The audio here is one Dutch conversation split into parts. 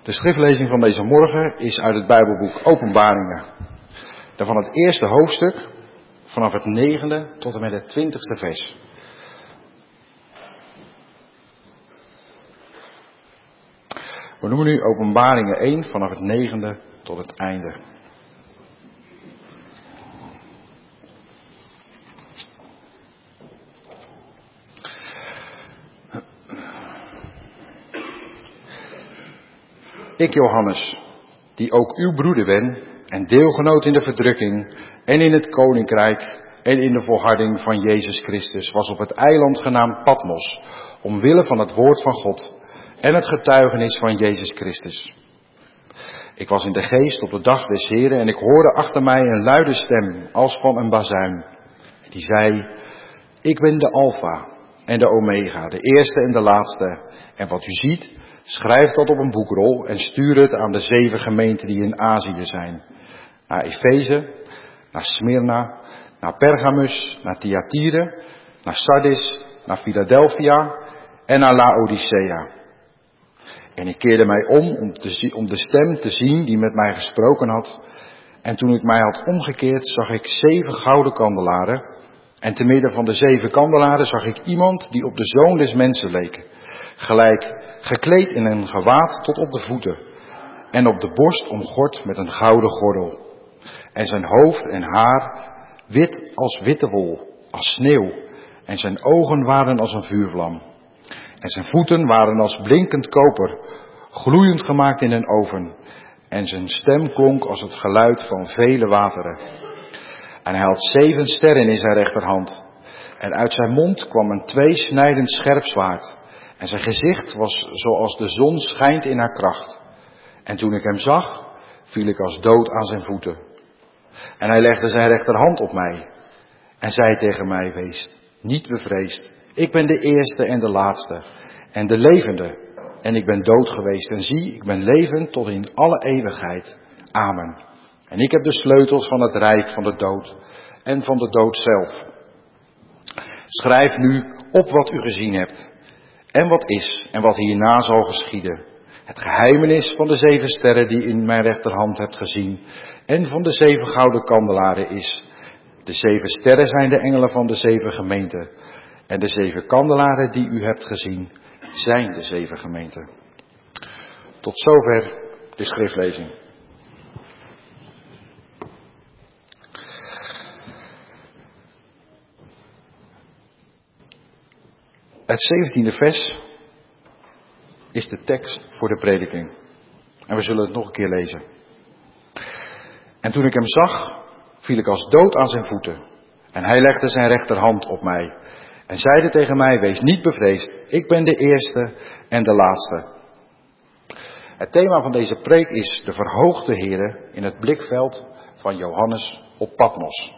De schriftlezing van deze morgen is uit het Bijbelboek Openbaringen. Daarvan het eerste hoofdstuk, vanaf het 9e tot en met het 20e vers. We noemen nu Openbaringen 1 vanaf het 9e tot het einde. Ik, Johannes, die ook uw broeder ben en deelgenoot in de verdrukking en in het koninkrijk en in de volharding van Jezus Christus, was op het eiland genaamd Patmos, omwille van het woord van God en het getuigenis van Jezus Christus. Ik was in de geest op de dag des Heren en ik hoorde achter mij een luide stem als van een bazuin. Die zei, ik ben de Alfa en de Omega, de eerste en de laatste. En wat u ziet, schrijf dat op een boekrol en stuur het aan de 7 gemeenten die in Azië zijn. Naar Efeze, naar Smyrna, naar Pergamus, naar Thyatire, naar Sardis, naar Philadelphia en naar Laodicea. En ik keerde mij om de stem te zien die met mij gesproken had. En toen ik mij had omgekeerd, zag ik 7 gouden kandelaren. En te midden van de 7 kandelaren zag ik iemand die op de Zoon des Mensen leek. Gelijk gekleed in een gewaad tot op de voeten. En op de borst omgord met een gouden gordel. En zijn hoofd en haar wit als witte wol, als sneeuw. En zijn ogen waren als een vuurvlam. En zijn voeten waren als blinkend koper, gloeiend gemaakt in een oven. En zijn stem klonk als het geluid van vele wateren. En hij had 7 sterren in zijn rechterhand. En uit zijn mond kwam een 2-snijdend scherp zwaard. En zijn gezicht was zoals de zon schijnt in haar kracht. En toen ik hem zag, viel ik als dood aan zijn voeten. En hij legde zijn rechterhand op mij. En zei tegen mij, wees niet bevreesd. Ik ben de eerste en de laatste en de levende. En ik ben dood geweest en zie, ik ben levend tot in alle eeuwigheid. Amen. En ik heb de sleutels van het rijk van de dood en van de dood zelf. Schrijf nu op wat u gezien hebt en wat is en wat hierna zal geschieden. Het geheimenis van de 7 sterren die in mijn rechterhand hebt gezien en van de 7 gouden kandelaren is. De 7 sterren zijn de engelen van de 7 gemeenten. En de 7 kandelaren die u hebt gezien, zijn de 7 gemeenten. Tot zover de schriftlezing. Het 17e vers is de tekst voor de prediking. En we zullen het nog een keer lezen. En toen ik hem zag, viel ik als dood aan zijn voeten. En hij legde zijn rechterhand op mij. En zeide tegen mij, wees niet bevreesd, ik ben de eerste en de laatste. Het thema van deze preek is de verhoogde Here in het blikveld van Johannes op Patmos.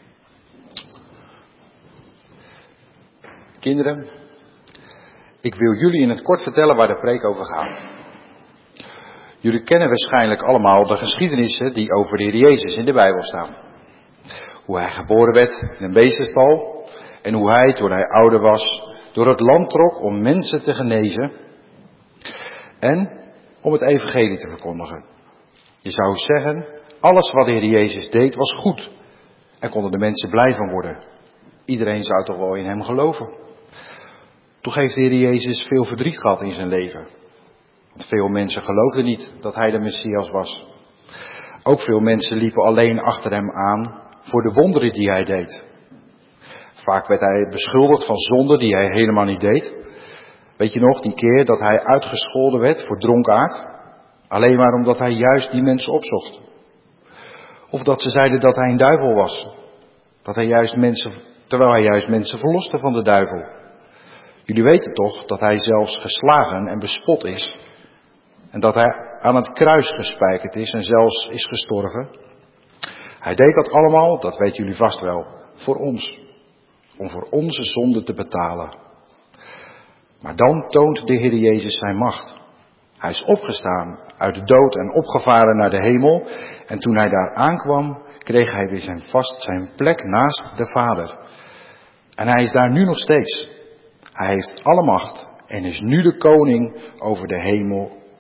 Kinderen, ik wil jullie in het kort vertellen waar de preek over gaat. Jullie kennen waarschijnlijk allemaal de geschiedenissen die over de Heer Jezus in de Bijbel staan. Hoe hij geboren werd in een beestenstal. En hoe hij, toen hij ouder was, door het land trok om mensen te genezen. En om het evangelie te verkondigen. Je zou zeggen, alles wat de Heer Jezus deed was goed. En konden de mensen blij van worden. Iedereen zou toch wel in hem geloven. Toch heeft de Heer Jezus veel verdriet gehad in zijn leven. Want veel mensen geloofden niet dat hij de Messias was. Ook veel mensen liepen alleen achter hem aan voor de wonderen die hij deed. Vaak werd hij beschuldigd van zonden die hij helemaal niet deed. Weet je nog, die keer dat hij uitgescholden werd voor dronkaard? Alleen maar omdat hij juist die mensen opzocht. Of dat ze zeiden dat hij een duivel was. Terwijl hij juist mensen verloste van de duivel. Jullie weten toch dat hij zelfs geslagen en bespot is. En dat hij aan het kruis gespijkerd is en zelfs is gestorven. Hij deed dat allemaal, dat weten jullie vast wel, voor ons. Om voor onze zonde te betalen. Maar dan toont de Heer Jezus zijn macht. Hij is opgestaan uit de dood en opgevaren naar de hemel. En toen hij daar aankwam, kreeg hij weer zijn plek naast de Vader. En hij is daar nu nog steeds. Hij heeft alle macht en is nu de koning over de hemel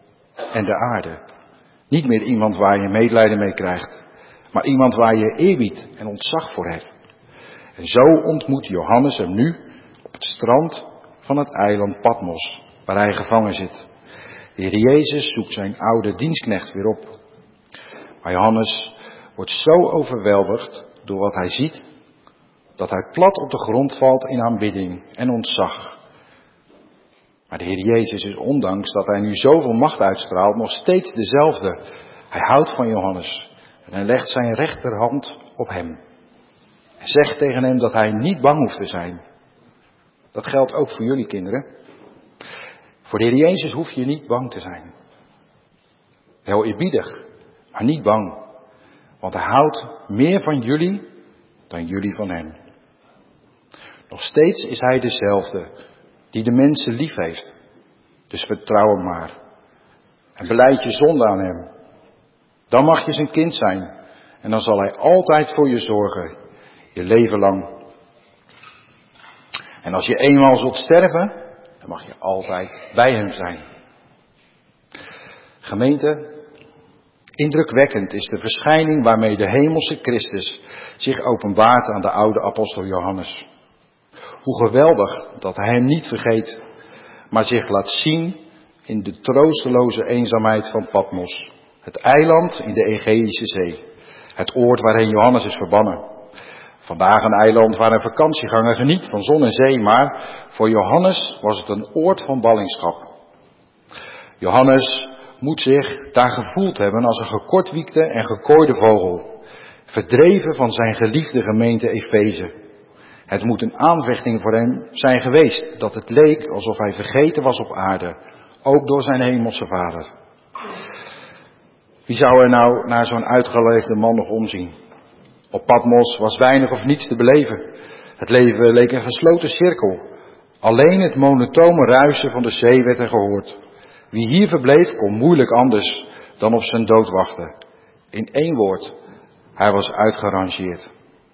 en de aarde. Niet meer iemand waar je medelijden mee krijgt, maar iemand waar je eerbied en ontzag voor hebt. En zo ontmoet Johannes hem nu op het strand van het eiland Patmos, waar hij gevangen zit. De Heer Jezus zoekt zijn oude dienstknecht weer op. Maar Johannes wordt zo overweldigd door wat hij ziet, dat hij plat op de grond valt in aanbidding en ontzag. Maar de Heer Jezus is, ondanks dat hij nu zoveel macht uitstraalt, nog steeds dezelfde. Hij houdt van Johannes en hij legt zijn rechterhand op hem. En zegt tegen hem dat hij niet bang hoeft te zijn. Dat geldt ook voor jullie kinderen. Voor de Heer Jezus hoef je niet bang te zijn. Heel eerbiedig, maar niet bang. Want hij houdt meer van jullie dan jullie van hem. Nog steeds is hij dezelfde die de mensen lief heeft. Dus vertrouw hem maar. En belijd je zonde aan hem. Dan mag je zijn kind zijn. En dan zal hij altijd voor je zorgen. Je leven lang. En als je eenmaal zult sterven, dan mag je altijd bij hem zijn. Gemeente, indrukwekkend is de verschijning waarmee de hemelse Christus zich openbaart aan de oude apostel Johannes. Hoe geweldig dat hij hem niet vergeet, maar zich laat zien in de troosteloze eenzaamheid van Patmos. Het eiland in de Egeïsche Zee. Het oord waarheen Johannes is verbannen. Vandaag een eiland waar een vakantieganger geniet van zon en zee, maar voor Johannes was het een oord van ballingschap. Johannes moet zich daar gevoeld hebben als een gekortwiekte en gekooide vogel. Verdreven van zijn geliefde gemeente Efeze. Het moet een aanvechting voor hem zijn geweest, dat het leek alsof hij vergeten was op aarde, ook door zijn hemelse vader. Wie zou er nou naar zo'n uitgeleefde man nog omzien? Op Patmos was weinig of niets te beleven. Het leven leek een gesloten cirkel. Alleen het monotone ruisen van de zee werd er gehoord. Wie hier verbleef kon moeilijk anders dan op zijn dood wachten. In één woord, hij was uitgerangeerd.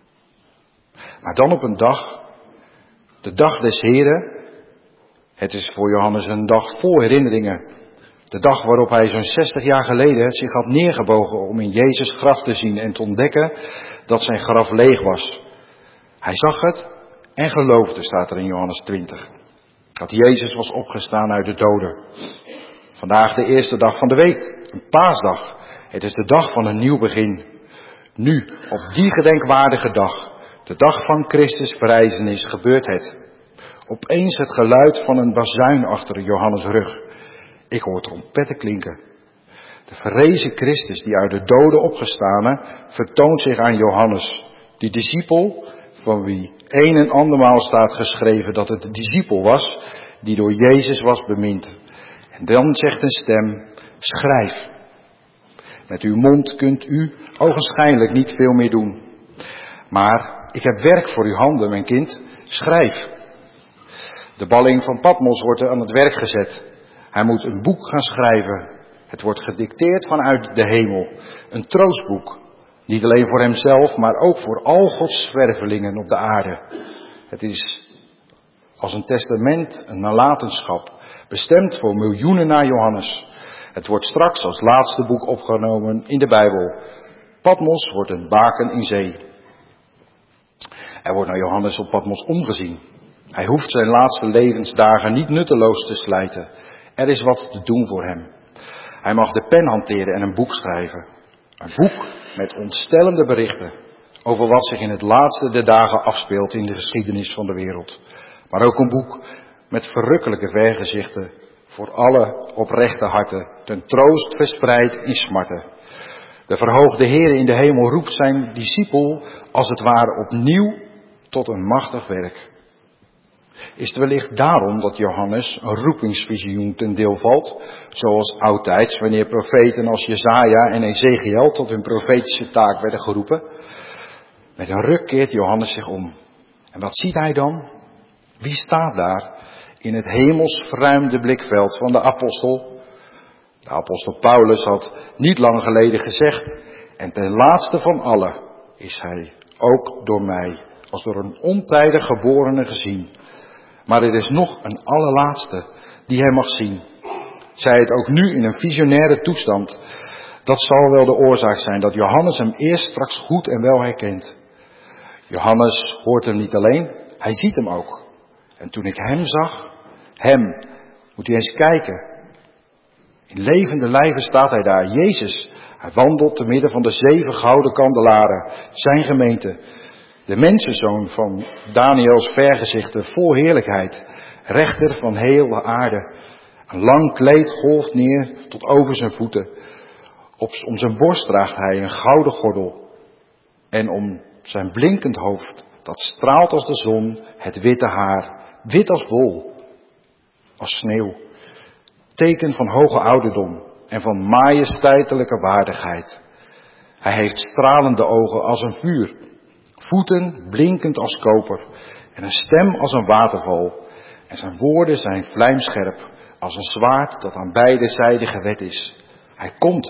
Maar dan op een dag, de dag des Heren. Het is voor Johannes een dag vol herinneringen. De dag waarop hij zo'n 60 jaar geleden zich had neergebogen om in Jezus' graf te zien en te ontdekken dat zijn graf leeg was. Hij zag het en geloofde, staat er in Johannes 20. Dat Jezus was opgestaan uit de doden. Vandaag de eerste dag van de week, een paasdag. Het is de dag van een nieuw begin. Nu, op die gedenkwaardige dag, de dag van Christus verrijzenis, gebeurt het. Opeens het geluid van een bazuin achter Johannes' rug. Ik hoor trompetten klinken. De verrezen Christus die uit de doden opgestane vertoont zich aan Johannes, die discipel van wie een en andermaal staat geschreven dat het de discipel was die door Jezus was bemind. En dan zegt een stem, schrijf. Met uw mond kunt u ogenschijnlijk niet veel meer doen. Maar ik heb werk voor uw handen, mijn kind, schrijf. De balling van Patmos wordt er aan het werk gezet. Hij moet een boek gaan schrijven. Het wordt gedicteerd vanuit de hemel. Een troostboek. Niet alleen voor hemzelf, maar ook voor al Gods zwervelingen op de aarde. Het is als een testament, een nalatenschap. Bestemd voor miljoenen na Johannes. Het wordt straks als laatste boek opgenomen in de Bijbel. Patmos wordt een baken in zee. Er wordt naar Johannes op Patmos omgezien. Hij hoeft zijn laatste levensdagen niet nutteloos te slijten. Er is wat te doen voor hem. Hij mag de pen hanteren en een boek schrijven. Een boek met ontstellende berichten over wat zich in het laatste der dagen afspeelt in de geschiedenis van de wereld. Maar ook een boek met verrukkelijke vergezichten voor alle oprechte harten, ten troost verspreid in smarten. De verhoogde Heer in de hemel roept zijn discipel als het ware opnieuw tot een machtig werk. Is het wellicht daarom dat Johannes een roepingsvisioen ten deel valt, zoals oudtijds wanneer profeten als Jesaja en Ezekiel tot hun profetische taak werden geroepen? Met een ruk keert Johannes zich om. En wat ziet hij dan? Wie staat daar in het hemels verruimde blikveld van de apostel? De apostel Paulus had niet lang geleden gezegd, en ten laatste van allen is hij ook door mij, als door een ontijdig geborene gezien. Maar er is nog een allerlaatste die hij mag zien. zij het ook nu in een visionaire toestand, dat zal wel de oorzaak zijn dat Johannes hem eerst straks goed en wel herkent. Johannes hoort hem niet alleen, hij ziet hem ook. En toen ik hem zag, moet u eens kijken. In levende lijven staat hij daar, Jezus. Hij wandelt te midden van de 7 gouden kandelaren, zijn gemeente. De mensenzoon van Daniels vergezichten, vol heerlijkheid, rechter van heel de aarde. Een lang kleed golft neer tot over zijn voeten. Om zijn borst draagt hij een gouden gordel. En om zijn blinkend hoofd, dat straalt als de zon, het witte haar, wit als wol, als sneeuw. Teken van hoge ouderdom en van majesteitelijke waardigheid. Hij heeft stralende ogen als een vuur, voeten blinkend als koper en een stem als een waterval. En zijn woorden zijn vlijmscherp als een zwaard dat aan beide zijden gewet is. Hij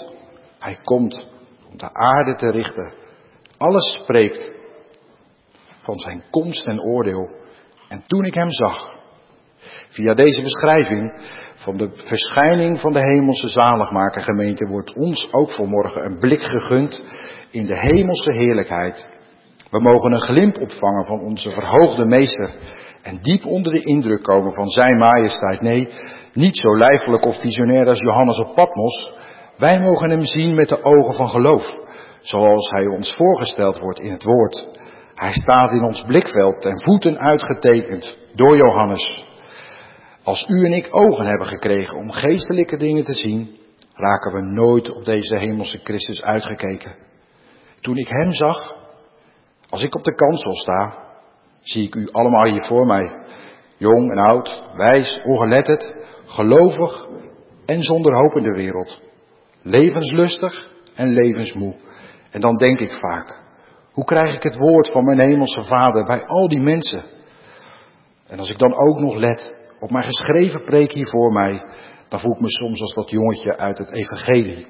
komt om de aarde te richten. Alles spreekt van zijn komst en oordeel. En toen ik hem zag, via deze beschrijving van de verschijning van de hemelse zaligmakergemeente, wordt ons ook vanmorgen een blik gegund in de hemelse heerlijkheid. We mogen een glimp opvangen van onze verhoogde meester en diep onder de indruk komen van zijn majesteit. Nee, niet zo lijfelijk of visionair als Johannes op Patmos. Wij mogen hem zien met de ogen van geloof, zoals hij ons voorgesteld wordt in het woord. Hij staat in ons blikveld en voeten uitgetekend door Johannes. Als u en ik ogen hebben gekregen om geestelijke dingen te zien, raken we nooit op deze hemelse Christus uitgekeken. Toen ik hem zag, als ik op de kansel sta, zie ik u allemaal hier voor mij. Jong en oud, wijs, ongeletterd, gelovig en zonder hoop in de wereld. Levenslustig en levensmoe. En dan denk ik vaak, hoe krijg ik het woord van mijn hemelse Vader bij al die mensen? En als ik dan ook nog let op mijn geschreven preek hier voor mij, dan voel ik me soms als dat jongetje uit het evangelie.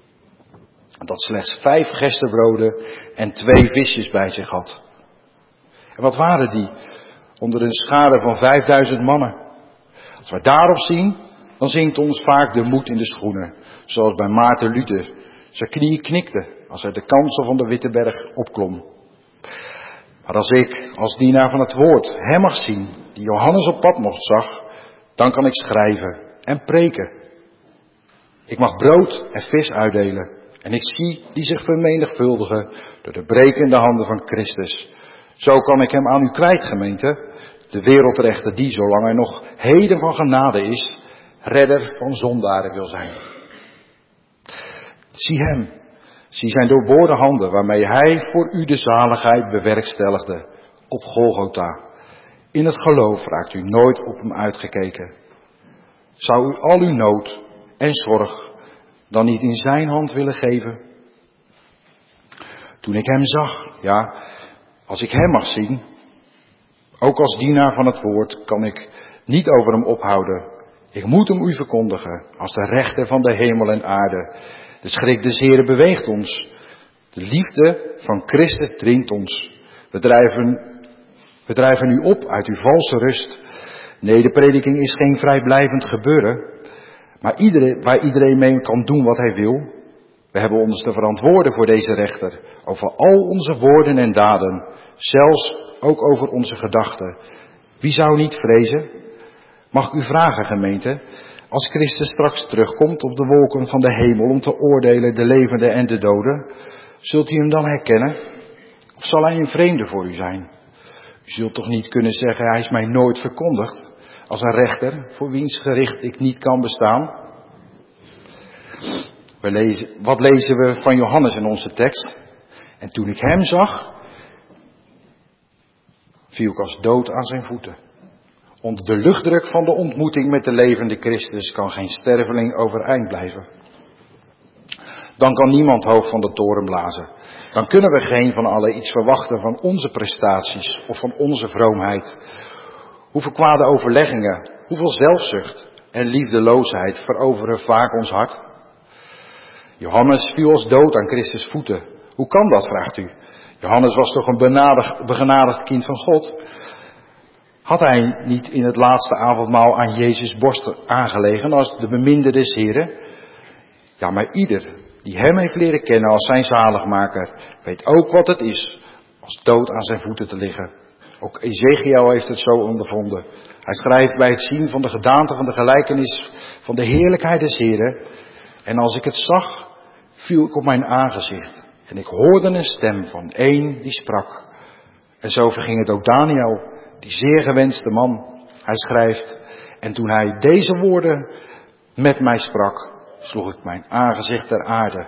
Dat slechts 5 gerstebroden en 2 visjes bij zich had. En wat waren die? Onder een schare van 5000 mannen. Als wij daarop zien, dan zinkt ons vaak de moed in de schoenen. Zoals bij Maarten Luther. Zijn knieën knikten als hij de kansel van de Witteberg opklom. Maar als ik, als dienaar van het woord, hem mag zien, die Johannes op Patmos zag, dan kan ik schrijven en preken. Ik mag brood en vis uitdelen. En ik zie die zich vermenigvuldigen door de brekende handen van Christus. Zo kan ik hem aan u kwijt, gemeente. De wereldrechter die, zolang hij nog heden van genade is, redder van zondaren wil zijn. Zie hem. Zie zijn doorboorde handen waarmee hij voor u de zaligheid bewerkstelligde op Golgotha. In het geloof raakt u nooit op hem uitgekeken. Zou u al uw nood en zorg dan niet in zijn hand willen geven? Toen ik hem zag, ja, als ik hem mag zien, ook als dienaar van het woord, kan ik niet over hem ophouden. Ik moet hem u verkondigen, als de rechter van de hemel en aarde. De schrik des Heren beweegt ons. De liefde van Christus dringt ons. We drijven u op uit uw valse rust. Nee, de prediking is geen vrijblijvend gebeuren, maar waar iedereen mee kan doen wat hij wil. We hebben ons te verantwoorden voor deze rechter, over al onze woorden en daden, zelfs ook over onze gedachten. Wie zou niet vrezen? Mag ik u vragen, gemeente, als Christus straks terugkomt op de wolken van de hemel om te oordelen de levenden en de doden, zult u hem dan herkennen? Of zal hij een vreemde voor u zijn? U zult toch niet kunnen zeggen, hij is mij nooit verkondigd, als een rechter voor wiens gericht ik niet kan bestaan? Wat lezen we van Johannes in onze tekst? En toen ik hem zag, viel ik als dood aan zijn voeten. Onder de luchtdruk van de ontmoeting met de levende Christus kan geen sterveling overeind blijven. Dan kan niemand hoog van de toren blazen. Dan kunnen we geen van allen iets verwachten van onze prestaties of van onze vroomheid. Hoeveel kwade overleggingen, hoeveel zelfzucht en liefdeloosheid veroveren vaak ons hart. Johannes viel als dood aan Christus voeten. Hoe kan dat, vraagt u? Johannes was toch een begenadigd kind van God? Had hij niet in het laatste avondmaal aan Jezus' borst aangelegen als de beminde des Heren? Ja, maar ieder die hem heeft leren kennen als zijn zaligmaker, weet ook wat het is als dood aan zijn voeten te liggen. Ook Ezechiel heeft het zo ondervonden. Hij schrijft bij het zien van de gedaante van de gelijkenis van de heerlijkheid des Heren. En als ik het zag, viel ik op mijn aangezicht. En ik hoorde een stem van één die sprak. En zo verging het ook Daniel, die zeer gewenste man. Hij schrijft, en toen hij deze woorden met mij sprak, sloeg ik mijn aangezicht ter aarde.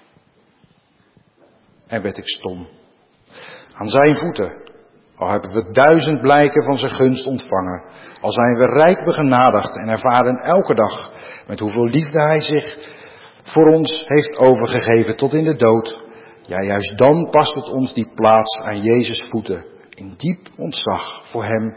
En werd ik stom. Aan zijn voeten, al hebben we 1000 blijken van zijn gunst ontvangen, al zijn we rijk begenadigd en ervaren elke dag met hoeveel liefde hij zich voor ons heeft overgegeven tot in de dood. Ja, juist dan past het ons die plaats aan Jezus' voeten, in diep ontzag voor hem.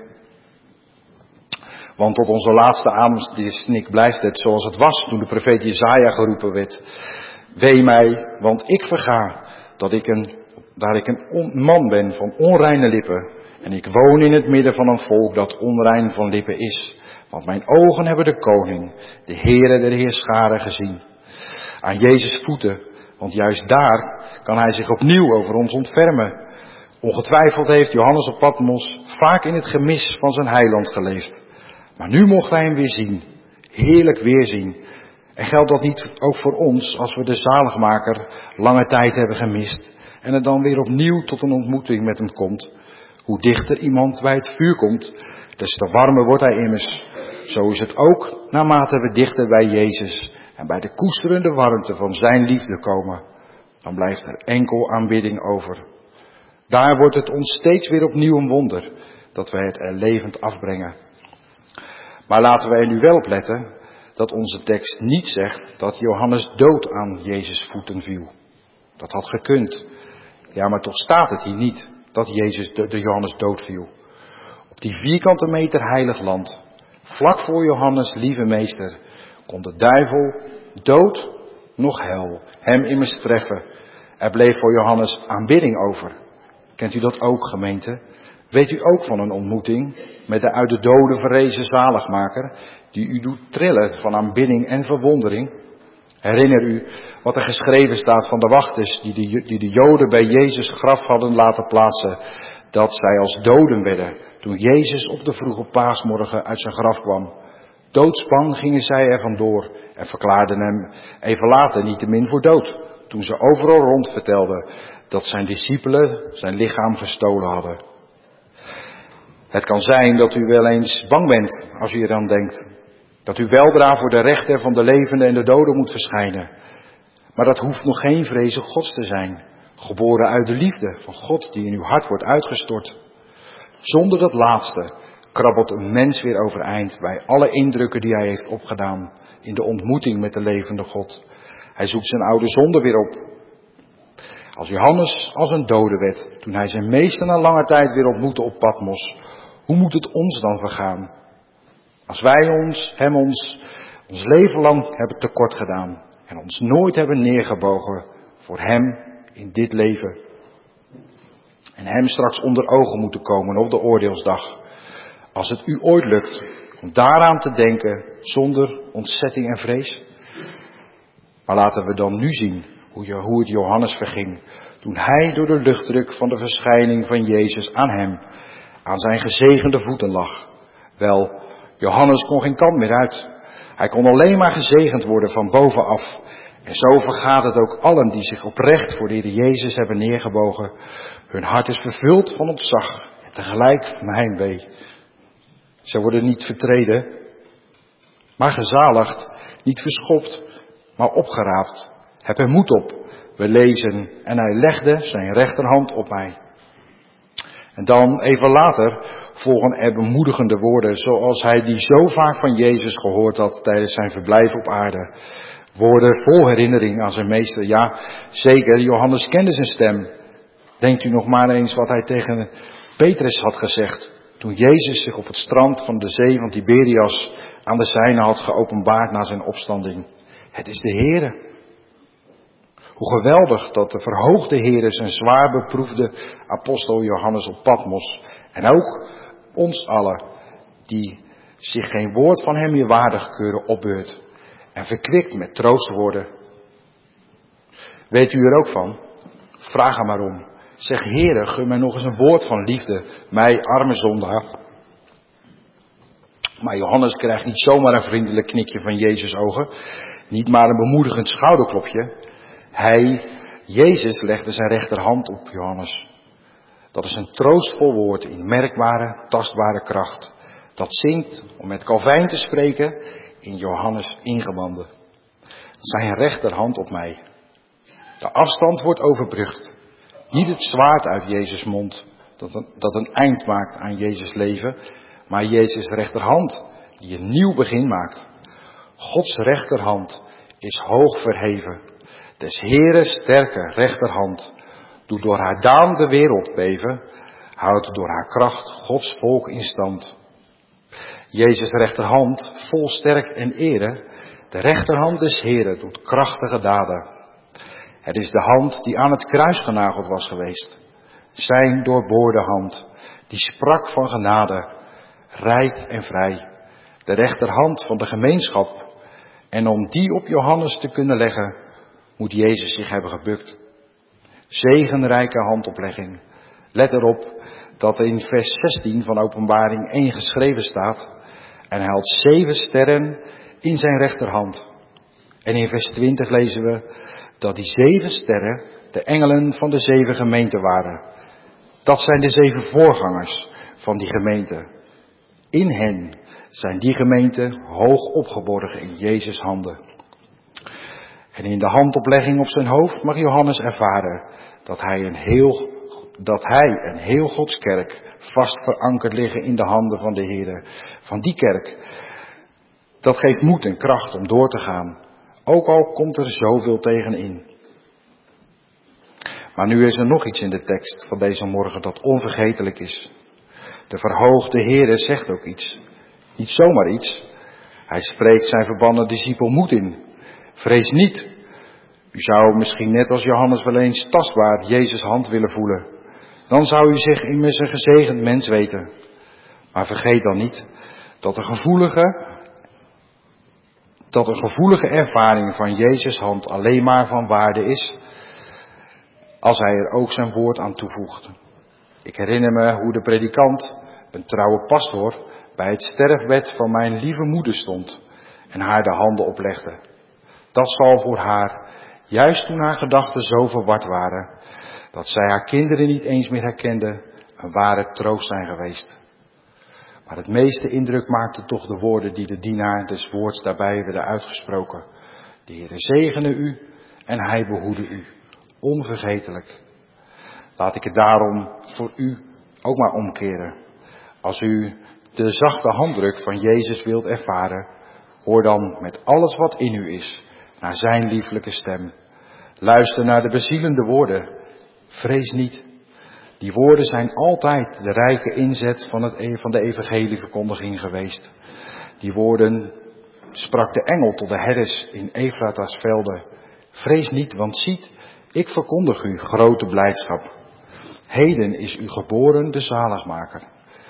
Want tot onze laatste ademsnik blijft het zoals het was toen de profeet Jesaja geroepen werd. Wee mij, want ik verga, daar ik een man ben van onreine lippen. En ik woon in het midden van een volk dat onrein van lippen is. Want mijn ogen hebben de koning, de Heere der Heerscharen gezien. Aan Jezus' voeten, want juist daar kan hij zich opnieuw over ons ontfermen. Ongetwijfeld heeft Johannes op Patmos vaak in het gemis van zijn heiland geleefd. Maar nu mocht hij hem weer zien, heerlijk weerzien. En geldt dat niet ook voor ons als we de zaligmaker lange tijd hebben gemist en er dan weer opnieuw tot een ontmoeting met hem komt? Hoe dichter iemand bij het vuur komt, des te warmer wordt hij immers. Zo is het ook naarmate we dichter bij Jezus en bij de koesterende warmte van zijn liefde komen. Dan blijft er enkel aanbidding over. Daar wordt het ons steeds weer opnieuw een wonder dat wij het er levend afbrengen. Maar laten we er nu wel op letten dat onze tekst niet zegt dat Johannes dood aan Jezus' voeten viel. Dat had gekund. Ja, maar toch staat het hier niet dat de Johannes dood viel. Op die vierkante meter heilig land, vlak voor Johannes' lieve meester, kon de duivel, dood, nog hel, hem immers treffen. Er bleef voor Johannes aanbidding over. Kent u dat ook, gemeente? Weet u ook van een ontmoeting met de uit de doden verrezen zaligmaker, die u doet trillen van aanbidding en verwondering? Herinner u wat er geschreven staat van de wachters die de Joden bij Jezus' graf hadden laten plaatsen, dat zij als doden werden toen Jezus op de vroege paasmorgen uit zijn graf kwam. Doodsbang gingen zij er vandoor en verklaarden hem even later niettemin voor dood, toen ze overal rond vertelden dat zijn discipelen zijn lichaam gestolen hadden. Het kan zijn dat u wel eens bang bent als u eraan denkt. Dat u weldra voor de rechter van de levenden en de doden moet verschijnen. Maar dat hoeft nog geen vrezen Gods te zijn. Geboren uit de liefde van God die in uw hart wordt uitgestort. Zonder dat laatste krabbelt een mens weer overeind bij alle indrukken die hij heeft opgedaan in de ontmoeting met de levende God. Hij zoekt zijn oude zonde weer op. Als Johannes als een dode werd, toen hij zijn meester na lange tijd weer ontmoette op Patmos, hoe moet het ons dan vergaan? Als wij ons leven lang hebben tekort gedaan en ons nooit hebben neergebogen voor hem in dit leven. En hem straks onder ogen moeten komen op de oordeelsdag. Als het u ooit lukt om daaraan te denken zonder ontzetting en vrees. Maar laten we dan nu zien hoe het Johannes verging, toen hij door de luchtdruk van de verschijning van Jezus aan hem, aan zijn gezegende voeten lag. Wel, Johannes kon geen kant meer uit. Hij kon alleen maar gezegend worden van bovenaf. En zo vergaat het ook allen die zich oprecht voor de Heer Jezus hebben neergebogen. Hun hart is vervuld van ontzag en tegelijk van heimwee. Ze worden niet vertreden, maar gezaligd, niet verschopt, maar opgeraapt. Heb er moed op, we lezen, en hij legde zijn rechterhand op mij. En dan, even later, volgen er bemoedigende woorden, zoals hij die zo vaak van Jezus gehoord had tijdens zijn verblijf op aarde. Woorden vol herinnering aan zijn meester. Ja, zeker, Johannes kende zijn stem. Denkt u nog maar eens wat hij tegen Petrus had gezegd, toen Jezus zich op het strand van de zee van Tiberias aan de zijnen had geopenbaard na zijn opstanding. Het is de Heere. Hoe geweldig dat de verhoogde Heere zijn zwaar beproefde apostel Johannes op Patmos en ook ons allen, die zich geen woord van hem meer waardig keuren, opbeurt en verkwikt met troostwoorden. Weet u er ook van? Vraag er maar om. Zeg, Heere, gun mij nog eens een woord van liefde, mij, arme zondaar. Maar Johannes krijgt niet zomaar een vriendelijk knikje van Jezus' ogen, niet maar een bemoedigend schouderklopje. Jezus, legde zijn rechterhand op Johannes. Dat is een troostvol woord in merkbare, tastbare kracht. Dat zingt, om met Calvijn te spreken, in Johannes' ingewanden. Zijn rechterhand op mij. De afstand wordt overbrugd. Niet het zwaard uit Jezus' mond, dat een eind maakt aan Jezus' leven, maar Jezus' rechterhand, die een nieuw begin maakt. Gods rechterhand is hoog verheven. Des Heeren sterke rechterhand doet door haar daan de wereld beven, houdt door haar kracht Gods volk in stand. Jezus' rechterhand, vol sterk en ere, de rechterhand des Heeren doet krachtige daden. Het is de hand die aan het kruis genageld was geweest. Zijn doorboorde hand, die sprak van genade, rijk en vrij. De rechterhand van de gemeenschap. En om die op Johannes te kunnen leggen, moet Jezus zich hebben gebukt. Zegenrijke handoplegging. Let erop dat er in vers 16 van Openbaring 1 geschreven staat. En hij had 7 sterren in zijn rechterhand. En in vers 20 lezen we dat die 7 sterren de engelen van de 7 gemeenten waren. Dat zijn de 7 voorgangers van die gemeente. In hen zijn die gemeenten hoog opgeborgen in Jezus' handen. En in de handoplegging op zijn hoofd mag Johannes ervaren dat hij een heel Gods kerk vast verankerd liggen in de handen van de Heer. Van die kerk. Dat geeft moed en kracht om door te gaan. Ook al komt er zoveel tegenin. Maar nu is er nog iets in de tekst van deze morgen dat onvergetelijk is. De verhoogde Heere zegt ook iets. Niet zomaar iets. Hij spreekt zijn verbannen discipel moed in. Vrees niet. U zou misschien net als Johannes wel eens tastbaar Jezus' hand willen voelen. Dan zou u zich immers een gezegend mens weten. Maar vergeet dan niet dat een gevoelige ervaring van Jezus' hand alleen maar van waarde is als hij er ook zijn woord aan toevoegt. Ik herinner me hoe de predikant, een trouwe pastoor, bij het sterfbed van mijn lieve moeder stond en haar de handen oplegde. Dat zal voor haar, juist toen haar gedachten zo verward waren, dat zij haar kinderen niet eens meer herkende, een ware troost zijn geweest. Maar het meeste indruk maakte toch de woorden die de dienaar des woords daarbij werden uitgesproken. De Heere zegene u en hij behoede u. Onvergetelijk. Laat ik het daarom voor u ook maar omkeren. Als u de zachte handdruk van Jezus wilt ervaren, hoor dan met alles wat in u is naar zijn lieflijke stem. Luister naar de bezielende woorden. Vrees niet. Die woorden zijn altijd de rijke inzet van de evangelieverkondiging geweest. Die woorden sprak de engel tot de herders in Efrata's velden. Vrees niet, want ziet, ik verkondig u grote blijdschap. Heden is u geboren de zaligmaker.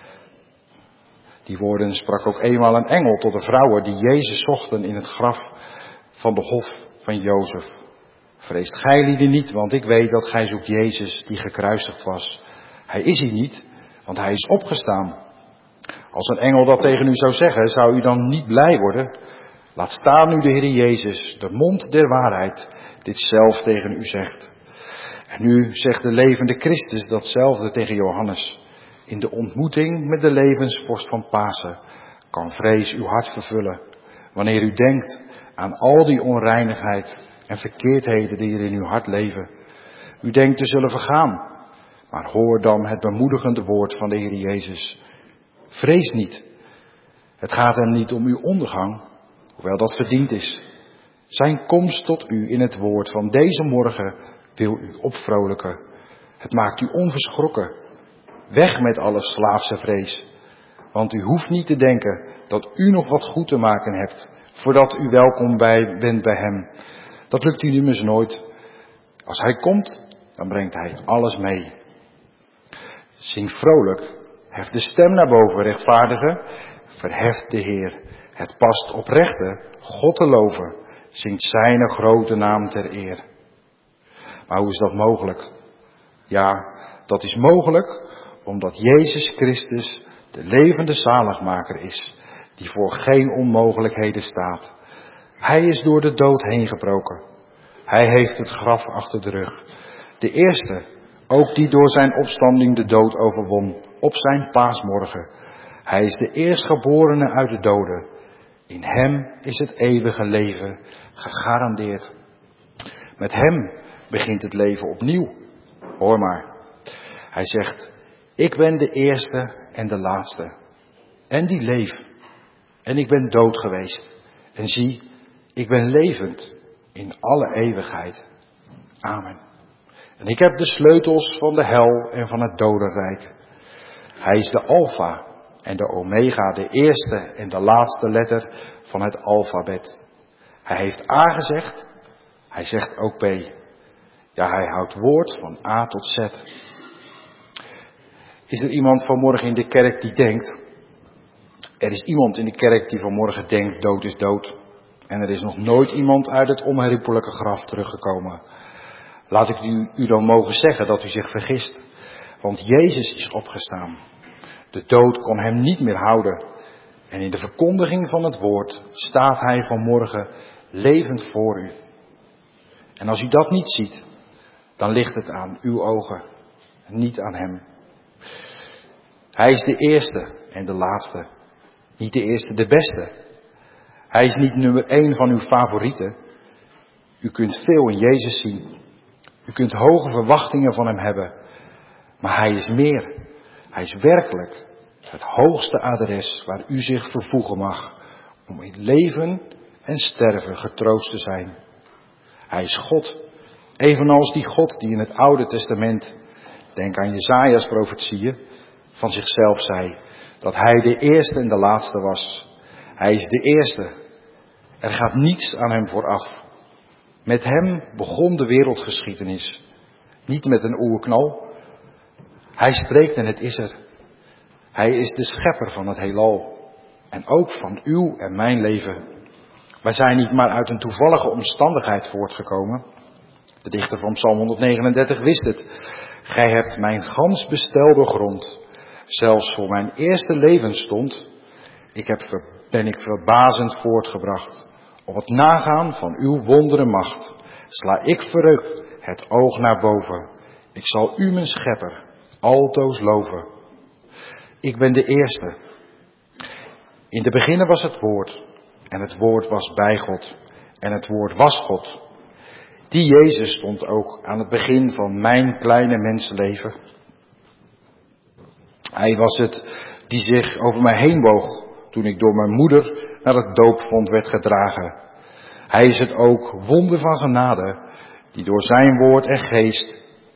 Die woorden sprak ook eenmaal een engel tot de vrouwen die Jezus zochten in het graf van de hof van Jozef. Vreest gij lieden niet, want ik weet dat gij zoekt Jezus die gekruisigd was. Hij is hier niet, want hij is opgestaan. Als een engel dat tegen u zou zeggen, zou u dan niet blij worden? Laat staan nu de Heer Jezus, de mond der waarheid, dit zelf tegen u zegt. En nu zegt de levende Christus datzelfde tegen Johannes. In de ontmoeting met de levensvorst van Pasen kan vrees uw hart vervullen. Wanneer u denkt aan al die onreinigheid en verkeerdheden die er in uw hart leven. U denkt te zullen vergaan. Maar hoor dan het bemoedigende woord van de Heer Jezus. Vrees niet. Het gaat hem niet om uw ondergang, hoewel dat verdiend is. Zijn komst tot u in het woord van deze morgen wil u opvrolijken. Het maakt u onverschrokken. Weg met alle slaafse vrees. Want u hoeft niet te denken dat u nog wat goed te maken hebt, voordat u welkom bent bij hem. Dat lukt u immers nooit. Als hij komt, dan brengt hij alles mee. Zing vrolijk, Hef de stem naar boven, rechtvaardige. Verheft de Heer. Het past oprechte God te loven. Zingt zijn grote naam ter eer. Maar hoe is dat mogelijk? Ja, dat is mogelijk omdat Jezus Christus de levende zaligmaker is, die voor geen onmogelijkheden staat. Hij is door de dood heen gebroken. Hij heeft het graf achter de rug. De eerste, ook die door zijn opstanding de dood overwon, op zijn paasmorgen. Hij is de eerstgeborene uit de doden. In hem is het eeuwige leven gegarandeerd. Met hem begint het leven opnieuw. Hoor maar. Hij zegt, ik ben de eerste en de laatste. En die leef. En ik ben dood geweest. En zie, ik ben levend in alle eeuwigheid. Amen. En ik heb de sleutels van de hel en van het dodenrijk. Hij is de Alpha en de Omega, de eerste en de laatste letter van het alfabet. Hij heeft A gezegd, hij zegt ook B. Ja, hij houdt woord van A tot Z. Is er iemand vanmorgen in de kerk die denkt? Er is iemand in de kerk die vanmorgen denkt, dood is dood. En er is nog nooit iemand uit het onherroepelijke graf teruggekomen. Laat ik u dan mogen zeggen dat u zich vergist. Want Jezus is opgestaan. De dood kon hem niet meer houden. En in de verkondiging van het woord staat hij vanmorgen levend voor u. En als u dat niet ziet, dan ligt het aan uw ogen, niet aan hem. Hij is de eerste en de laatste. Niet de eerste, de beste. Hij is niet nummer 1 van uw favorieten. U kunt veel in Jezus zien. U kunt hoge verwachtingen van hem hebben. Maar hij is meer. Hij is werkelijk het hoogste adres waar u zich vervoegen mag. Om in leven en sterven getroost te zijn. Hij is God. Evenals die God die in het Oude Testament, denk aan Jesaja's profetieën, van zichzelf zei. Dat hij de eerste en de laatste was. Hij is de eerste. Er gaat niets aan hem vooraf. Met hem begon de wereldgeschiedenis. Niet met een oerknal. Hij spreekt en het is er. Hij is de schepper van het heelal. En ook van uw en mijn leven. Wij zijn niet maar uit een toevallige omstandigheid voortgekomen. De dichter van Psalm 139 wist het. Gij hebt mijn gans bestel doorgrond. Zelfs voor mijn eerste levensstond. Ben ik verbazend voortgebracht. Op het nagaan van uw wondere macht. Sla ik verrukt het oog naar boven. Ik zal u mijn schepper altoos loven. Ik ben de eerste. In de beginnen was het woord. En het woord was bij God. En het woord was God. Die Jezus stond ook aan het begin van mijn kleine mensenleven. Hij was het die zich over mij heen boog toen ik door mijn moeder naar het doopvont werd gedragen. Hij is het ook, wonder van genade, die door zijn woord en geest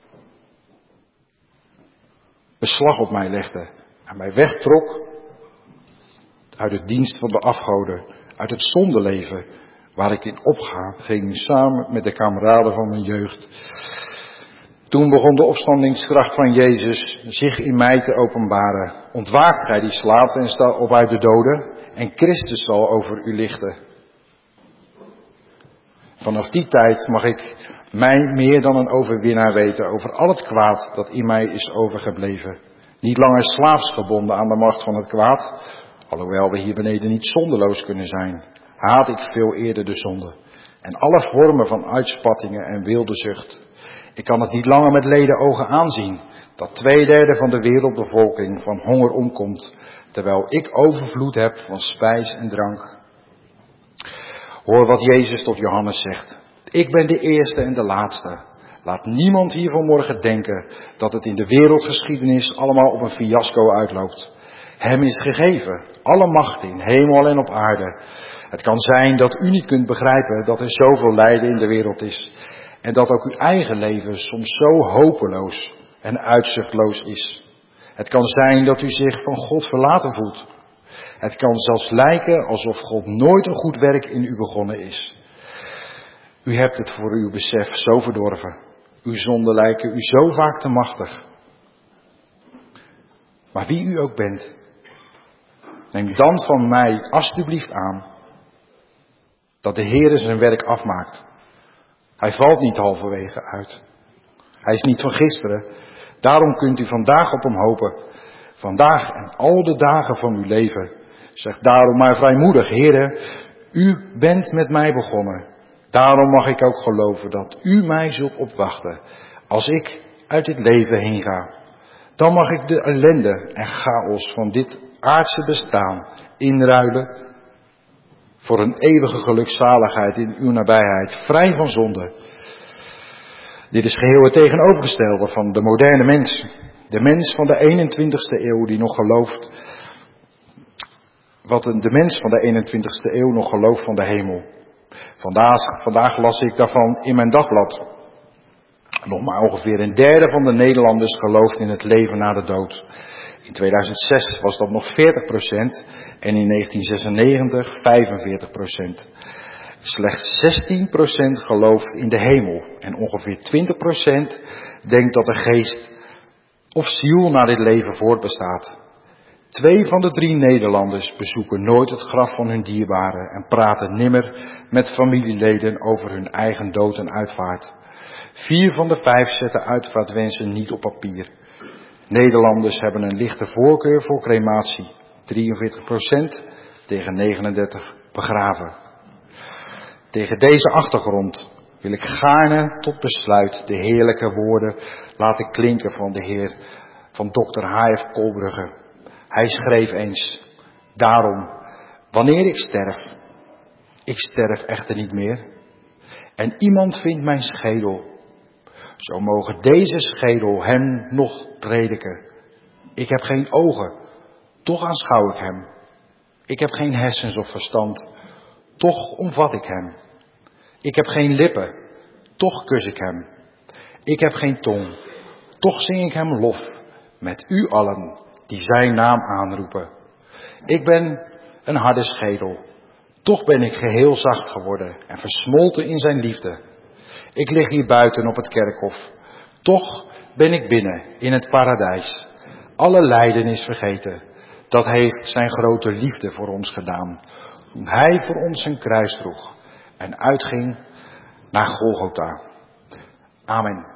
beslag op mij legde en mij wegtrok uit de dienst van de afgoden, uit het zondeleven waar ik in opging samen met de kameraden van mijn jeugd. Toen begon de opstandingskracht van Jezus zich in mij te openbaren. Ontwaakt gij die slaapt en staat op uit de doden en Christus zal over u lichten. Vanaf die tijd mag ik mij meer dan een overwinnaar weten over al het kwaad dat in mij is overgebleven. Niet langer slaafsgebonden aan de macht van het kwaad, alhoewel we hier beneden niet zondeloos kunnen zijn, haat ik veel eerder de zonde en alle vormen van uitspattingen en wilde zucht. Ik kan het niet langer met leden ogen aanzien dat 2/3 van de wereldbevolking van honger omkomt, terwijl ik overvloed heb van spijs en drank. Hoor wat Jezus tot Johannes zegt. Ik ben de eerste en de laatste. Laat niemand hier vanmorgen denken dat het in de wereldgeschiedenis allemaal op een fiasco uitloopt. Hem is gegeven alle macht in hemel en op aarde. Het kan zijn dat u niet kunt begrijpen dat er zoveel lijden in de wereld is. En dat ook uw eigen leven soms zo hopeloos en uitzichtloos is. Het kan zijn dat u zich van God verlaten voelt. Het kan zelfs lijken alsof God nooit een goed werk in u begonnen is. U hebt het voor uw besef zo verdorven. Uw zonden lijken u zo vaak te machtig. Maar wie u ook bent, neem dan van mij alstublieft aan dat de Heere zijn werk afmaakt. Hij valt niet halverwege uit. Hij is niet van gisteren. Daarom kunt u vandaag op hem hopen. Vandaag en al de dagen van uw leven. Zeg daarom maar vrijmoedig, Heere, u bent met mij begonnen. Daarom mag ik ook geloven dat u mij zult opwachten als ik uit dit leven heen ga. Dan mag ik de ellende en chaos van dit aardse bestaan inruilen voor een eeuwige gelukzaligheid in uw nabijheid, vrij van zonde. Dit is geheel het tegenovergestelde van de moderne mens. De mens van de 21ste eeuw die nog gelooft, de mens van de 21ste eeuw nog gelooft van de hemel. Vandaag las ik daarvan in mijn dagblad. Nog maar ongeveer een derde van de Nederlanders gelooft in het leven na de dood. In 2006 was dat nog 40% en in 1996 45%. Slechts 16% gelooft in de hemel en ongeveer 20% denkt dat de geest of ziel na dit leven voortbestaat. 2 van de 3 Nederlanders bezoeken nooit het graf van hun dierbaren en praten nimmer met familieleden over hun eigen dood en uitvaart. 4 van de 5 zetten uitvaartwensen niet op papier. Nederlanders hebben een lichte voorkeur voor crematie. 43% tegen 39% begraven. Tegen deze achtergrond wil ik gaarne tot besluit de heerlijke woorden laten klinken van de Heer, van Dr. H.F. Kolbrugge. Hij schreef eens: daarom, wanneer ik sterf echter niet meer, en iemand vindt mijn schedel, zo mogen deze schedel hem nog prediken. Ik heb geen ogen, toch aanschouw ik hem. Ik heb geen hersens of verstand, toch omvat ik hem. Ik heb geen lippen, toch kus ik hem. Ik heb geen tong, toch zing ik hem lof met u allen die zijn naam aanroepen. Ik ben een harde schedel, toch ben ik geheel zacht geworden en versmolten in zijn liefde. Ik lig hier buiten op het kerkhof, toch ben ik binnen in het paradijs. Alle lijden is vergeten, dat heeft zijn grote liefde voor ons gedaan, toen hij voor ons een kruis droeg en uitging naar Golgotha. Amen.